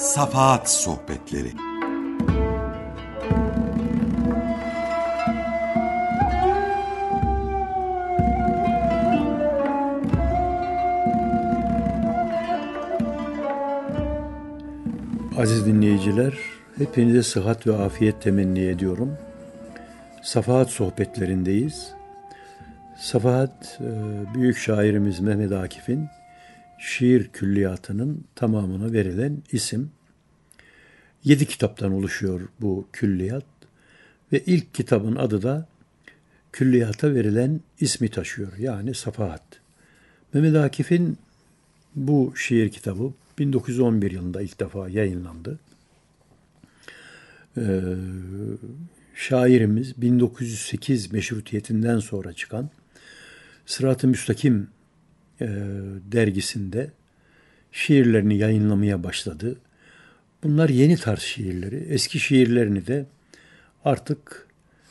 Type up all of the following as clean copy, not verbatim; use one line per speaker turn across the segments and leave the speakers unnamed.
Safahat Sohbetleri.
Aziz dinleyiciler, hepinize sıhhat ve afiyet temenni ediyorum. Safahat sohbetlerindeyiz. Safahat, büyük şairimiz Mehmet Akif'in şiir külliyatının tamamına verilen isim. 7 kitaptan oluşuyor bu külliyat ve ilk kitabın adı da külliyata verilen ismi taşıyor, yani Safahat. Mehmet Akif'in bu şiir kitabı 1911 yılında ilk defa yayınlandı. Şairimiz 1908 meşrutiyetinden sonra çıkan Sırat-ı Müstakim dergisinde şiirlerini yayınlamaya başladı. Bunlar yeni tarz şiirleri. Eski şiirlerini de artık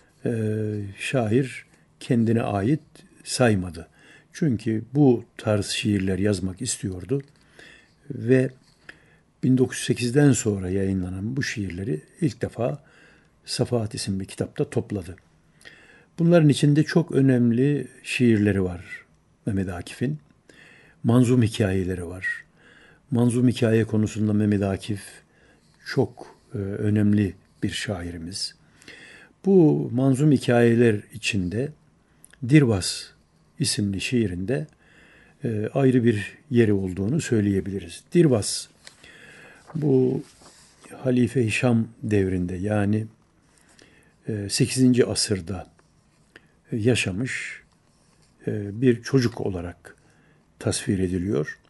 şair kendine ait saymadı. Çünkü bu tarz şiirler yazmak istiyordu ve 1908'den sonra yayınlanan bu şiirleri ilk defa Safahat isimli kitapta topladı. Bunların içinde çok önemli şiirleri var Mehmet Akif'in. Manzum hikayeleri var. Manzum hikaye konusunda Mehmet Akif çok önemli bir şairimiz. Bu manzum hikayeler içinde Dirbas isimli şiirinde ayrı bir yeri olduğunu söyleyebiliriz. Dirbas, bu Halife Hişam devrinde, yani 8. asırda yaşamış bir çocuk olarak tasvir ediliyor.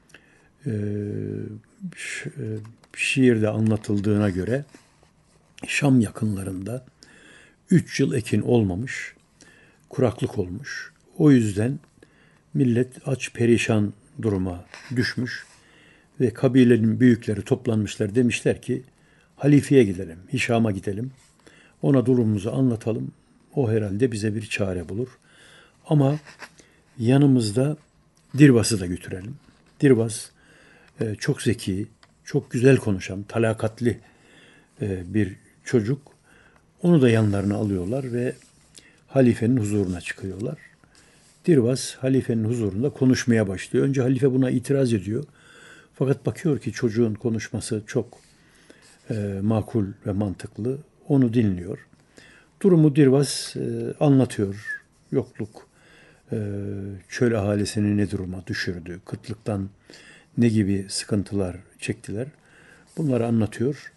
Şiirde anlatıldığına göre Şam yakınlarında 3 yıl ekin olmamış, kuraklık olmuş. O yüzden millet aç perişan duruma düşmüş ve kabilenin büyükleri toplanmışlar, demişler ki halifeye gidelim, Hişam'a gidelim, ona durumumuzu anlatalım, o herhalde bize bir çare bulur. Ama yanımızda Dirbas'ı da götürelim. Dirbas çok zeki, çok güzel konuşan, talakatli bir çocuk. Onu da yanlarına alıyorlar ve halifenin huzuruna çıkıyorlar. Dirbas halifenin huzurunda konuşmaya başlıyor. Önce halife buna itiraz ediyor. Fakat bakıyor ki çocuğun konuşması çok makul ve mantıklı. Onu dinliyor. Durumu Dirbas anlatıyor. Yokluk çöl ahalisini ne duruma düşürdü, kıtlıktan ne gibi sıkıntılar çektiler. Bunları anlatıyor.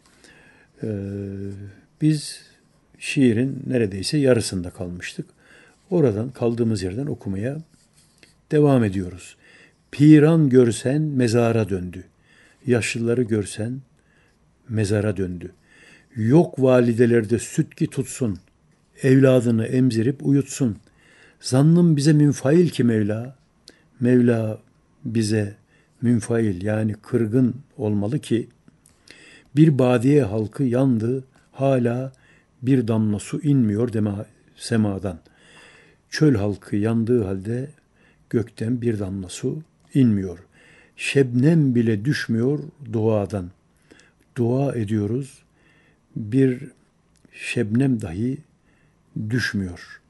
Biz şiirin neredeyse yarısında kalmıştık. Oradan kaldığımız yerden okumaya devam ediyoruz. Piran görsen mezara döndü. Yaşlıları görsen mezara döndü. Yok validelerde süt ki tutsun. Evladını emzirip uyutsun. Zannım bize münfail ki Mevla. Mevla bize münfail, yani kırgın olmalı ki bir badiye halkı yandı, hala bir damla su inmiyor semadan. Çöl halkı yandığı halde gökten bir damla su inmiyor. Şebnem bile düşmüyor duadan. Dua ediyoruz, bir şebnem dahi düşmüyor.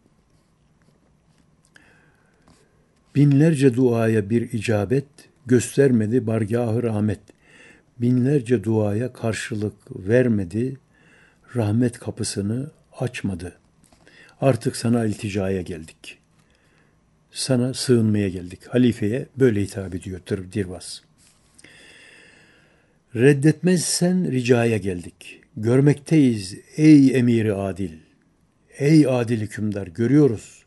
Binlerce duaya bir icabet göstermedi bargâh-ı rahmet. Binlerce duaya karşılık vermedi, rahmet kapısını açmadı. Artık sana ilticaya geldik. Sana sığınmaya geldik. Halifeye böyle hitap ediyor Dirbas. Reddetmezsen ricaya geldik. Görmekteyiz ey emiri adil. Ey adil hükümdar, görüyoruz.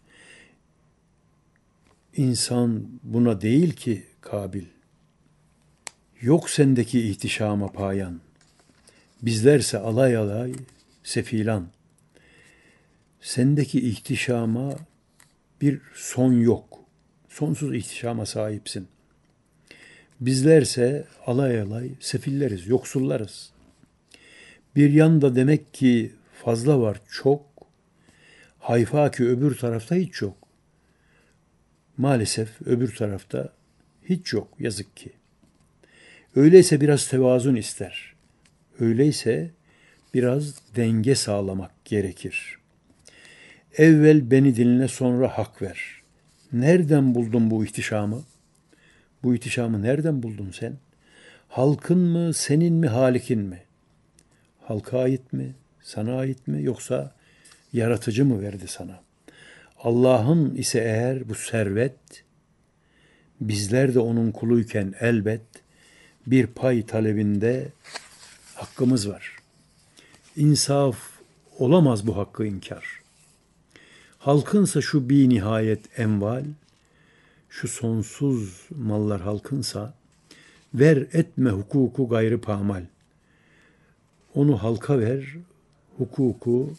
İnsan buna değil ki kabil. Yok sendeki ihtişama payan. Bizlerse alay alay sefilan. Sendeki ihtişama bir son yok. Sonsuz ihtişama sahipsin. Bizlerse alay alay sefilleriz, yoksullarız. Bir yanda demek ki fazla var, çok. Hayfa ki öbür tarafta hiç yok. Maalesef öbür tarafta hiç yok, yazık ki. Öyleyse biraz tevazun ister. Öyleyse biraz denge sağlamak gerekir. Evvel beni dinle, sonra hak ver. Nereden buldun bu ihtişamı? Bu ihtişamı nereden buldun sen? Halkın mı, senin mi, Halik'in mi? Halka ait mi, sana ait mi, yoksa yaratıcı mı verdi sana? Allah'ın ise eğer bu servet, bizler de onun kuluyken elbet bir pay talebinde hakkımız var. İnsaf olamaz bu hakkı inkar. Halkınsa şu bir nihayet enval, şu sonsuz mallar halkınsa, ver etme hukuku gayrı pamal. Onu halka ver, hukuku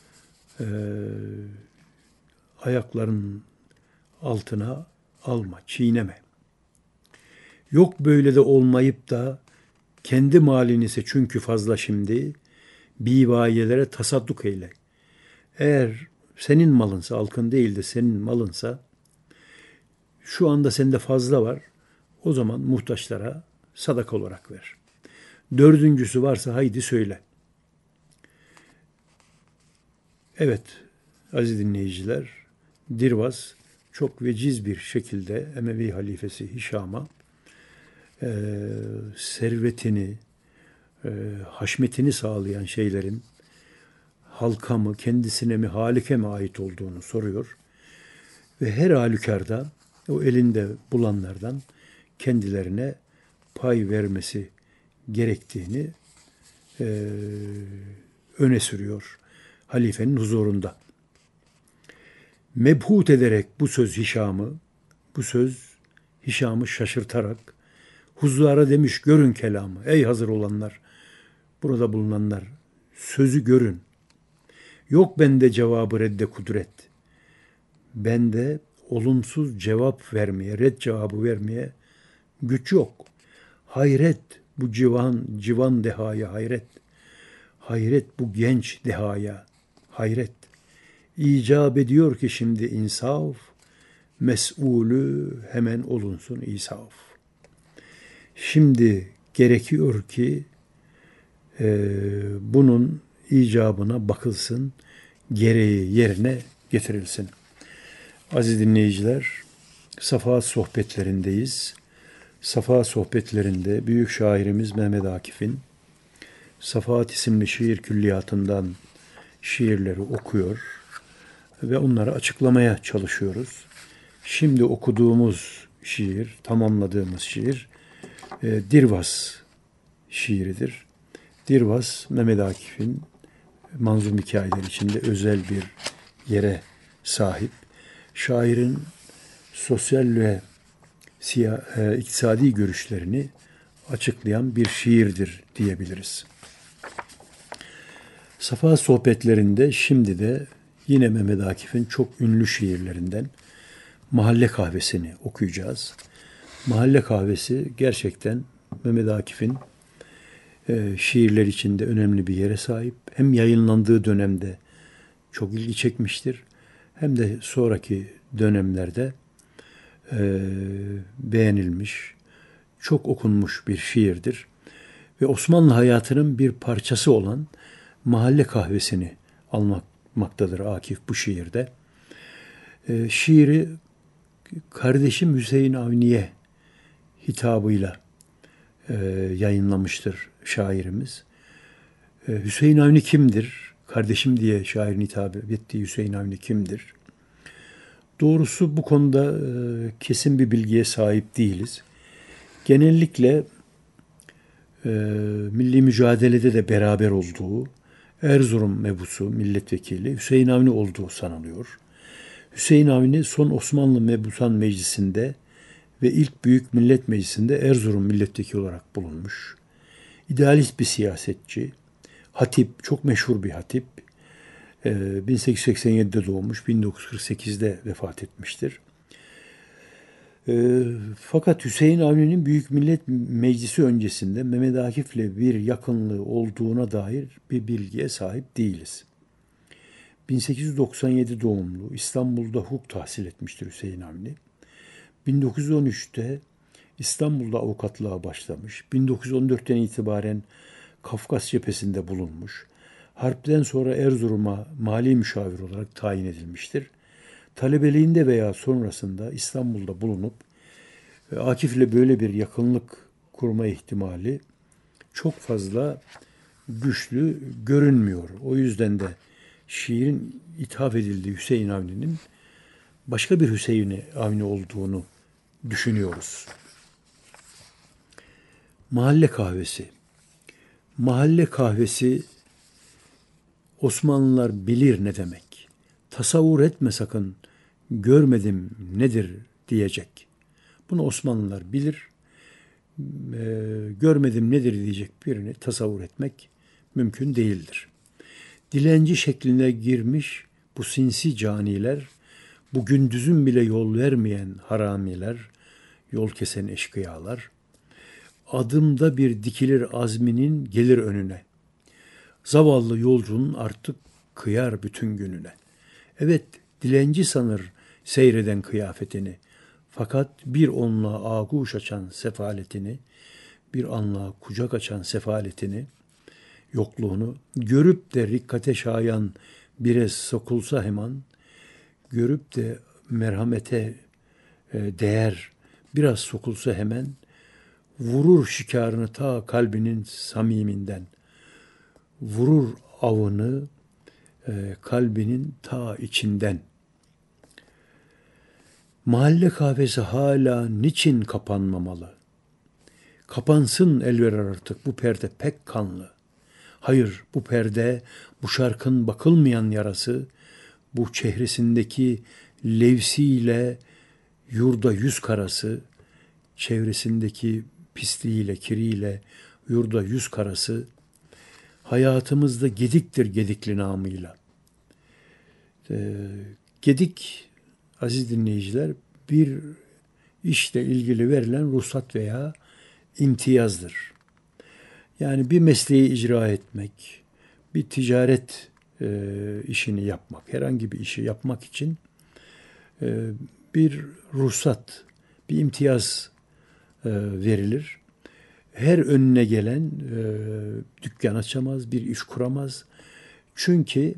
ayakların altına alma, çiğneme. Yok böyle de olmayıp da kendi malini ise çünkü fazla şimdi bivayelere tasadduk eyle. Eğer senin malınsa, halkın değil de senin malınsa, şu anda sende fazla var, o zaman muhtaçlara sadaka olarak ver. Dördüncüsü varsa haydi söyle. Evet, aziz dinleyiciler, Dirvas çok veciz bir şekilde Emevi halifesi Hişam'a servetini, haşmetini sağlayan şeylerin halka mı, kendisine mi, Halik'e mi ait olduğunu soruyor. Ve her halükarda o elinde bulanlardan kendilerine pay vermesi gerektiğini öne sürüyor halifenin huzurunda. Mebhut ederek bu söz Hişam'ı şaşırtarak huzura demiş, görün kelamı. Ey hazır olanlar, burada bulunanlar, sözü görün. Yok bende cevabı redde kudret. Bende olumsuz cevap vermeye, red cevabı vermeye güç yok. Hayret bu civan dehaya hayret. Hayret bu genç dehaya hayret. İcap ediyor ki şimdi insaf, mes'ulü hemen olunsun isaf. Şimdi gerekiyor ki bunun icabına bakılsın, gereği yerine getirilsin. Aziz dinleyiciler, Safa sohbetlerindeyiz. Safa sohbetlerinde büyük şairimiz Mehmet Akif'in Safahat isimli şiir külliyatından şiirleri okuyor ve onları açıklamaya çalışıyoruz. Şimdi okuduğumuz şiir, tamamladığımız şiir Dirvas şiiridir. Dirvas, Mehmet Akif'in manzum hikayeler içinde özel bir yere sahip. Şairin sosyal ve iktisadi görüşlerini açıklayan bir şiirdir diyebiliriz. Safa sohbetlerinde şimdi de yine Mehmet Akif'in çok ünlü şiirlerinden Mahalle Kahvesi'ni okuyacağız. Mahalle Kahvesi gerçekten Mehmet Akif'in şiirler içinde önemli bir yere sahip. Hem yayınlandığı dönemde çok ilgi çekmiştir, hem de sonraki dönemlerde beğenilmiş, çok okunmuş bir şiirdir. Ve Osmanlı hayatının bir parçası olan Mahalle Kahvesi'ni anlatmaktadır Akif bu şiirde. Şiiri kardeşim Hüseyin Avni'ye hitabıyla yayınlamıştır şairimiz. Hüseyin Avni kimdir? Kardeşim diye şairin hitap ettiği Hüseyin Avni kimdir? Doğrusu bu konuda kesin bir bilgiye sahip değiliz. Genellikle milli mücadelede de beraber olduğu Erzurum mebusu milletvekili Hüseyin Avni olduğu sanılıyor. Hüseyin Avni son Osmanlı Mebusan Meclisi'nde ve ilk Büyük Millet Meclisi'nde Erzurum milletvekili olarak bulunmuş. İdealist bir siyasetçi, hatip, çok meşhur bir hatip. 1887'de doğmuş, 1948'de vefat etmiştir. Fakat Hüseyin Avni'nin Büyük Millet Meclisi öncesinde Mehmet Akif'le bir yakınlığı olduğuna dair bir bilgiye sahip değiliz. 1897 doğumlu, İstanbul'da hukuk tahsil etmiştir Hüseyin Avni. 1913'te İstanbul'da avukatlığa başlamış. 1914'ten itibaren Kafkas cephesinde bulunmuş. Harpten sonra Erzurum'a mali müşavir olarak tayin edilmiştir. Talebeliğinde veya sonrasında İstanbul'da bulunup Akif'le böyle bir yakınlık kurma ihtimali çok fazla güçlü görünmüyor. O yüzden de şiirin ithaf edildiği Hüseyin Avni'nin başka bir Hüseyin Avni olduğunu düşünüyoruz. Mahalle kahvesi. Mahalle kahvesi Osmanlılar bilir ne demek. Tasavvur etme sakın, görmedim nedir diyecek. Bunu Osmanlılar bilir. Görmedim nedir diyecek birini tasavvur etmek mümkün değildir. Dilenci şekline girmiş bu sinsi caniler, bu gündüzün bile yol vermeyen haramiler, yol kesen eşkıyalar, adımda bir dikilir azminin gelir önüne. Zavallı yolcunun artık kıyar bütün gününe. Evet, dilenci sanır seyreden kıyafetini. Fakat bir onluğa ağuş açan sefaletini, bir anlığa kucak açan sefaletini, yokluğunu, görüp de rikkate şayan bire sokulsa hemen, görüp de merhamete değer biraz sokulsa hemen, vurur şikarını ta kalbinin samiminden, vurur avını kalbinin ta içinden. Mahalle kahvesi hala niçin kapanmamalı? Kapansın elver artık, bu perde pek kanlı. Hayır, bu perde, bu şarkın bakılmayan yarası, bu çehresindeki levsiyle yurda yüz karası, çevresindeki pisliğiyle, kiriyle yurda yüz karası, hayatımızda gediktir gedikli namıyla. Gedik, aziz dinleyiciler, bir işle ilgili verilen ruhsat veya imtiyazdır. Yani bir mesleği icra etmek, bir ticaret işini yapmak, herhangi bir işi yapmak için bir ruhsat, bir imtiyaz verilir. Her önüne gelen dükkan açamaz, bir iş kuramaz. Çünkü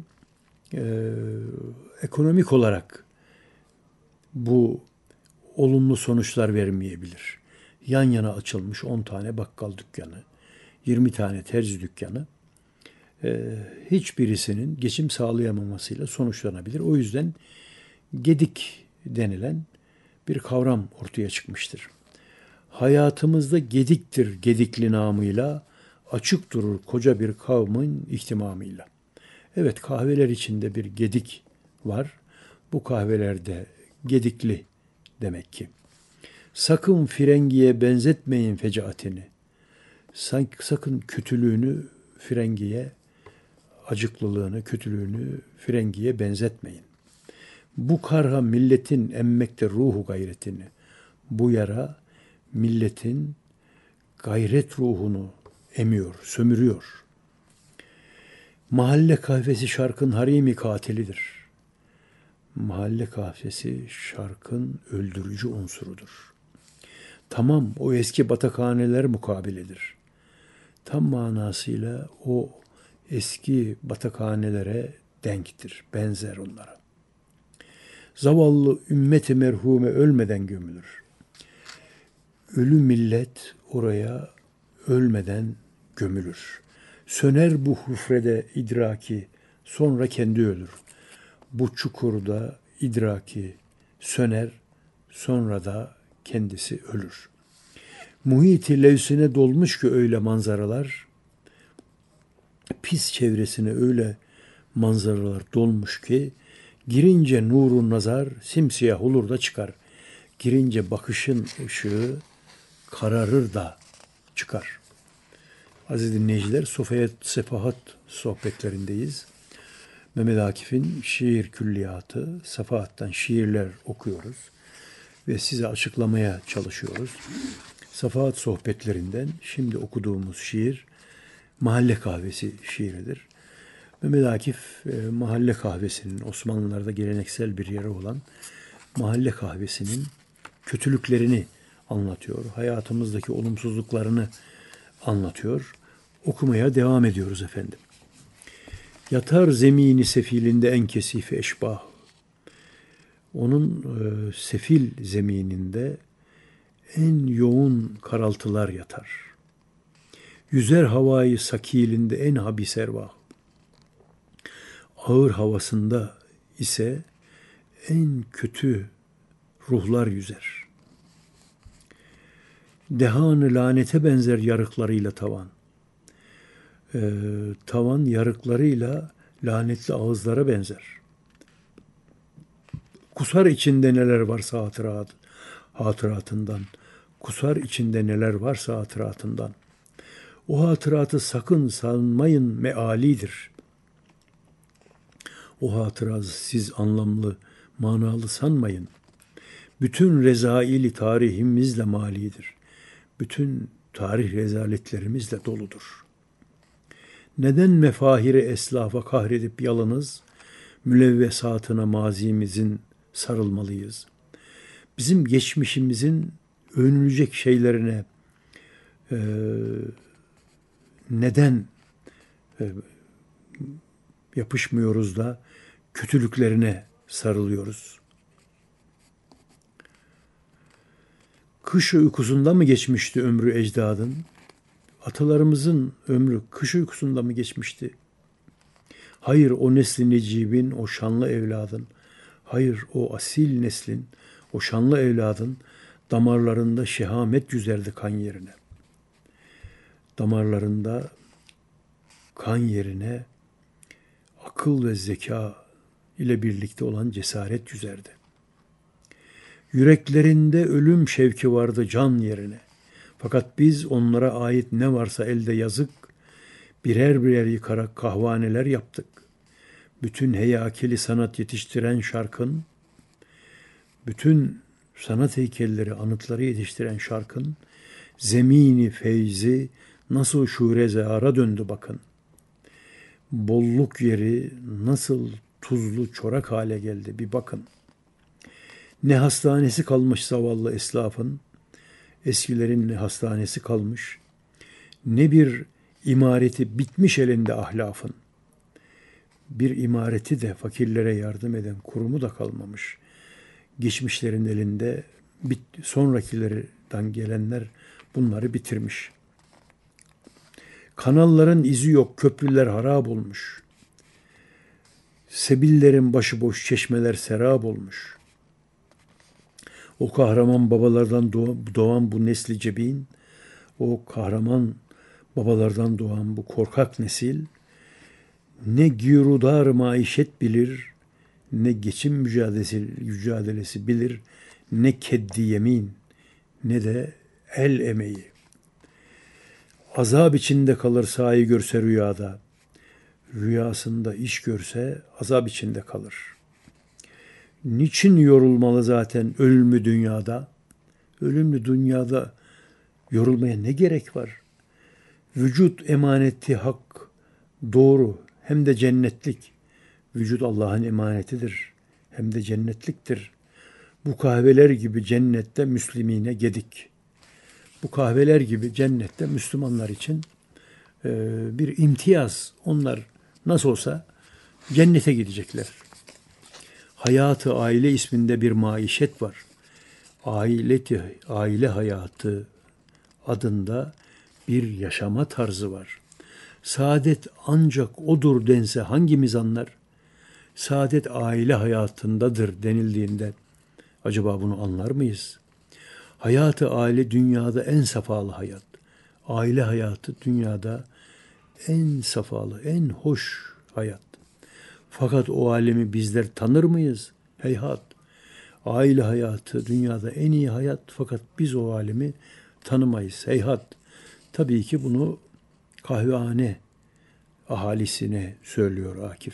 ekonomik olarak bu olumlu sonuçlar vermeyebilir. Yan yana açılmış 10 tane bakkal dükkanı, 20 tane terzi dükkanı hiçbirisinin geçim sağlayamamasıyla sonuçlanabilir. O yüzden gedik denilen bir kavram ortaya çıkmıştır. Hayatımızda gediktir gedikli namıyla, açık durur koca bir kavmin ihtimamıyla. Evet, kahveler içinde bir gedik var. Bu kahvelerde gedikli demek ki. Sakın frengiye benzetmeyin fecaatini. Sakın kötülüğünü frengiye, acıklılığını, kötülüğünü frengiye benzetmeyin. Bu karha milletin emmekte ruhu gayretini. Bu yara milletin gayret ruhunu emiyor, sömürüyor. Mahalle kahvesi şarkın harimi katilidir. Mahalle kahvesi şarkın öldürücü unsurudur. Tamam, o eski batakhaneler mukabiledir. Tam manasıyla o eski batakhanelere denktir, benzer onlara. Zavallı ümmet-i merhume ölmeden gömülür. Ölü millet oraya ölmeden gömülür. Söner bu hufrede idraki, sonra kendi ölür. Bu çukurda idraki söner, sonra da kendisi ölür. Muhit-i levsine dolmuş ki öyle manzaralar, pis çevresine öyle manzaralar dolmuş ki, girince nurun nazar simsiyah olur da çıkar. Girince bakışın ışığı kararır da çıkar. Aziz dinleyiciler, Sofya Sefahat sohbetlerindeyiz. Mehmet Akif'in şiir külliyatı, Safahat'tan şiirler okuyoruz ve size açıklamaya çalışıyoruz. Safahat sohbetlerinden şimdi okuduğumuz şiir Mahalle Kahvesi şiiridir. Mehmet Akif Mahalle Kahvesi'nin, Osmanlılarda geleneksel bir yeri olan Mahalle Kahvesi'nin kötülüklerini anlatıyor. Hayatımızdaki olumsuzluklarını anlatıyor. Okumaya devam ediyoruz efendim. Yatar zemini sefilinde en kesifi eşbah. Onun sefil zemininde en yoğun karaltılar yatar. Yüzer havayı sakilinde en habis ervah. Ağır havasında ise en kötü ruhlar yüzer. Dehanı lanete benzer yarıklarıyla tavan. Tavan yarıklarıyla lanetli ağızlara benzer. Kusar içinde neler varsa hatıratından. Kusar içinde neler varsa hatıratından. O hatıratı sakın sanmayın mealidir. O hatıratı siz anlamlı, manalı sanmayın. Bütün rezaili tarihimizle malidir. Bütün tarih rezaletlerimizle doludur. Neden mefahiri eslafa kahredip yalınız, mülevvesatına mazimizin sarılmalıyız? Bizim geçmişimizin övünülecek şeylerine neden yapışmıyoruz da kötülüklerine sarılıyoruz? Kış uykusunda mı geçmişti ömrü ecdadın? Atalarımızın ömrü kış uykusunda mı geçmişti? Hayır o nesli necibin, o şanlı evladın, hayır o asil neslin, o şanlı evladın damarlarında şehamet yüzerdi kan yerine. Damarlarında kan yerine akıl ve zeka ile birlikte olan cesaret yüzerdi. Yüreklerinde ölüm şevki vardı can yerine. Fakat biz onlara ait ne varsa elde yazık, birer birer yıkarak kahvaneler yaptık. Bütün heyakeli sanat yetiştiren şarkın, bütün sanat heykelleri, anıtları yetiştiren şarkın, zemini feyzi nasıl şure zehara döndü bakın. Bolluk yeri nasıl tuzlu çorak hale geldi bir bakın. Ne hastanesi kalmış zavallı esnafın, eskilerin ne hastanesi kalmış, ne bir imareti bitmiş elinde ahlafın. Bir imareti de fakirlere yardım eden kurumu da kalmamış. Geçmişlerin elinde sonrakilerden gelenler bunları bitirmiş. Kanalların izi yok, köprüler harap olmuş. Sebillerin başıboş, çeşmeler serap olmuş. O kahraman babalardan doğan bu nesli cebin, o kahraman babalardan doğan bu korkak nesil, ne girudar maişet bilir, ne geçim mücadelesi bilir, ne keddi yemin, ne de el emeği. Azap içinde kalır sahi görse rüyada, rüyasında iş görse azap içinde kalır. Niçin yorulmalı zaten ölümlü dünyada? Ölümlü dünyada yorulmaya ne gerek var? Vücut emaneti hak, doğru hem de cennetlik. Vücut Allah'ın emanetidir hem de cennetliktir. Bu kahveler gibi cennette Müslimine gedik. Bu kahveler gibi cennette Müslümanlar için bir imtiyaz. Onlar nasıl olsa cennete gidecekler. Hayatı aile isminde bir maişet var. Aile hayatı adında bir yaşama tarzı var. Saadet ancak odur dense hangimiz anlar? Saadet aile hayatındadır denildiğinde acaba bunu anlar mıyız? Hayatı aile dünyada en safalı hayat. Aile hayatı dünyada en safalı, en hoş hayat. Fakat o alemi bizler tanır mıyız? Heyhat. Aile hayatı dünyada en iyi hayat fakat biz o alemi tanımayız. Heyhat. Tabii ki bunu kahvehane ahalisine söylüyor Akif.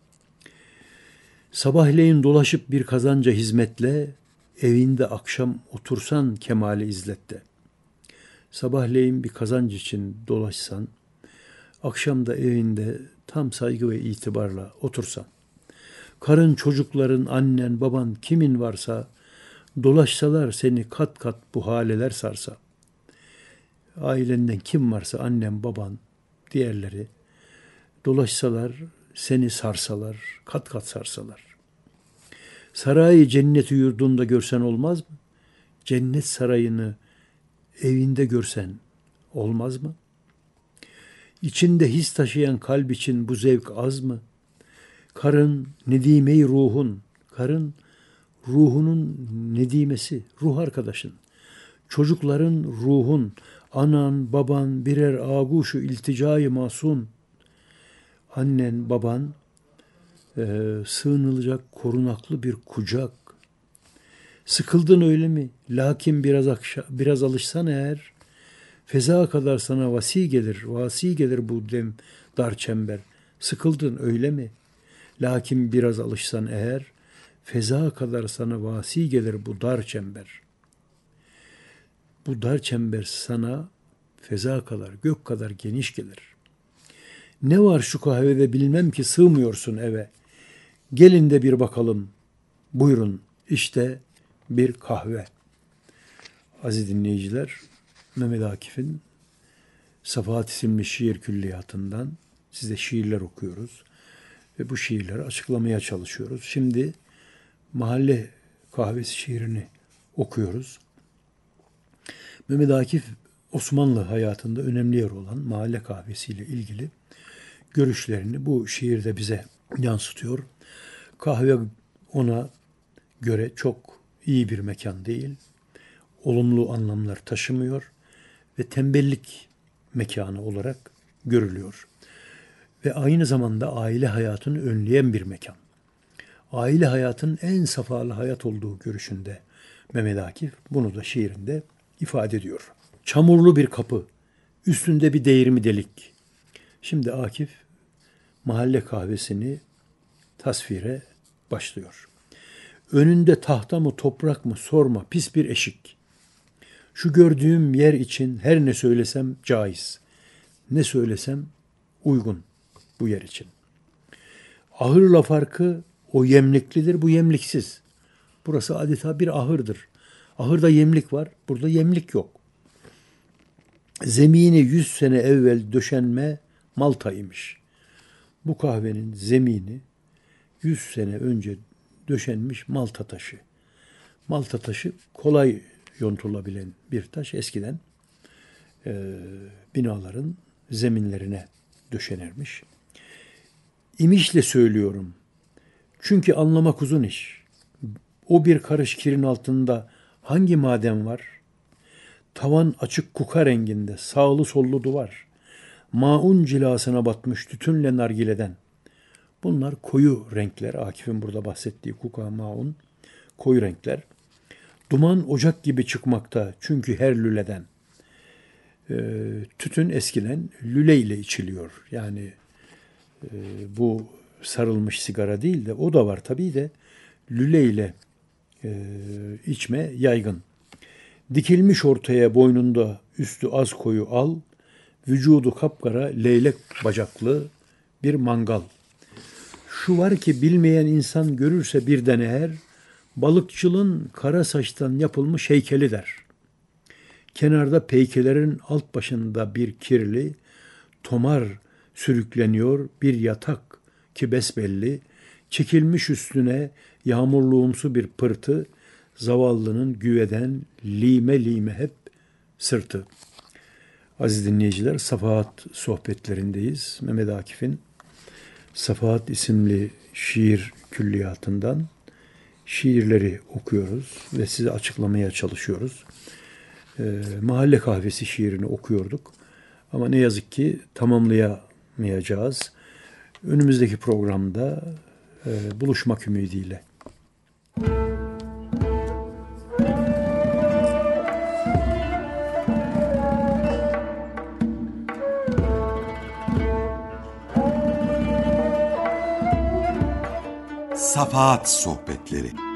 Sabahleyin dolaşıp bir kazanca hizmetle, evinde akşam otursan kemale izlette. Sabahleyin bir kazanç için dolaşsan, akşam da evinde tam saygı ve itibarla otursan. Karın, çocukların, annen, baban kimin varsa Dolaşsalar seni kat kat bu haleler sarsa. Ailenden kim varsa annen, baban, diğerleri dolaşsalar, seni sarsalar, kat kat sarsalar. Sarayı cenneti yurdunda görsen olmaz mı? Cennet sarayını evinde görsen olmaz mı? İçinde his taşıyan kalp için bu zevk az mı? Karın nedime-i ruhun, karın ruhunun nedimesi, ruh arkadaşın. Çocukların ruhun, anan, baban birer ağuşu ilticai masun. Annen, baban sığınılacak korunaklı bir kucak. Sıkıldın öyle mi? Lakin biraz alışsan eğer, feza kadar sana vasi gelir bu dem dar çember. Sıkıldın öyle mi? Lakin biraz alışsan eğer, feza kadar sana vasi gelir bu dar çember. Bu dar çember sana feza kadar, gök kadar geniş gelir. Ne var şu kahvede bilmem ki sığmıyorsun eve. Gelin de bir bakalım. Buyurun işte bir kahve. Aziz dinleyiciler, Mehmet Akif'in Safahat isimli şiir külliyatından size şiirler okuyoruz. Ve bu şiirleri açıklamaya çalışıyoruz. Şimdi Mahalle Kahvesi şiirini okuyoruz. Mehmet Akif Osmanlı hayatında önemli yer olan mahalle kahvesiyle ilgili görüşlerini bu şiirde bize yansıtıyor. Kahve ona göre çok iyi bir mekan değil, olumlu anlamlar taşımıyor ve tembellik mekanı olarak görülüyor. Ve aynı zamanda aile hayatını önleyen bir mekan. Aile hayatının en safalı hayat olduğu görüşünde Mehmet Akif bunu da şiirinde ifade ediyor. Çamurlu bir kapı, üstünde bir değirmi delik. Şimdi Akif mahalle kahvesini tasvire başlıyor. Önünde tahta mı toprak mı sorma pis bir eşik. Şu gördüğüm yer için her ne söylesem caiz. Ne söylesem uygun bu yer için. Ahırla farkı o yemliklidir, bu yemliksiz. Burası adeta bir ahırdır. Ahırda yemlik var, burada yemlik yok. Zemini 100 sene evvel döşenme Malta'ymış. Bu kahvenin zemini 100 sene önce döşenmiş Malta taşı. Malta taşı kolay yontulabilen bir taş. Eskiden binaların zeminlerine döşenirmiş. İmişle söylüyorum. Çünkü anlamak uzun iş. O bir karış kirin altında hangi maden var? Tavan açık kuka renginde, sağlı sollu duvar. Maun cilasına batmış tütünle nargileden. Bunlar koyu renkler. Akif'in burada bahsettiği kuka, maun, koyu renkler. Duman ocak gibi çıkmakta çünkü her lüleden. Tütün eskiden lüle ile içiliyor. Yani bu sarılmış sigara değil de o da var tabii de lüle ile içme yaygın. Dikilmiş ortaya boynunda üstü az koyu al, vücudu kapkara leylek bacaklı bir mangal. Şu var ki bilmeyen insan görürse birden eğer, balıkçılın kara saçtan yapılmış heykeli der. Kenarda peykelerin alt başında bir kirli, tomar sürükleniyor bir yatak ki besbelli, çekilmiş üstüne yağmurluğumsu bir pırtı, zavallının güveden lime lime hep sırtı. Aziz dinleyiciler, Safahat sohbetlerindeyiz. Mehmet Akif'in Safahat isimli şiir külliyatından şiirleri okuyoruz ve size açıklamaya çalışıyoruz. Mahalle Kahvesi şiirini okuyorduk ama ne yazık ki tamamlayamayacağız. Önümüzdeki programda buluşmak ümidiyle.
Safahat Sohbetleri.